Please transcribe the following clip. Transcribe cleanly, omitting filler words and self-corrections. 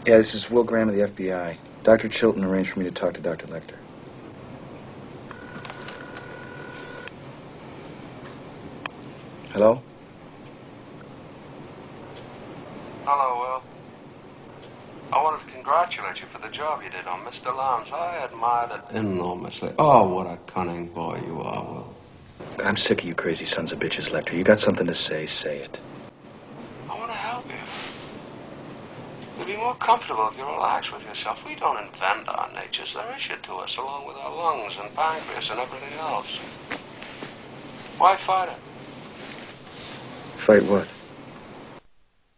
Yeah, this is Will Graham of the FBI. Dr. Chilton arranged for me to talk to Dr. Lecter. Hello? Hello, Will. I wanted to congratulate you for the job you did on Mr. Lowndes. I admired it enormously. Oh, what a cunning boy you are, Will. I'm sick of you crazy sons of bitches, Lecter. You got something to say it. I want to help you. You'll be more comfortable if you relax with yourself. We don't invent our natures. They're issued to us along with our lungs and pancreas and everything else. Why fight it? Fight what?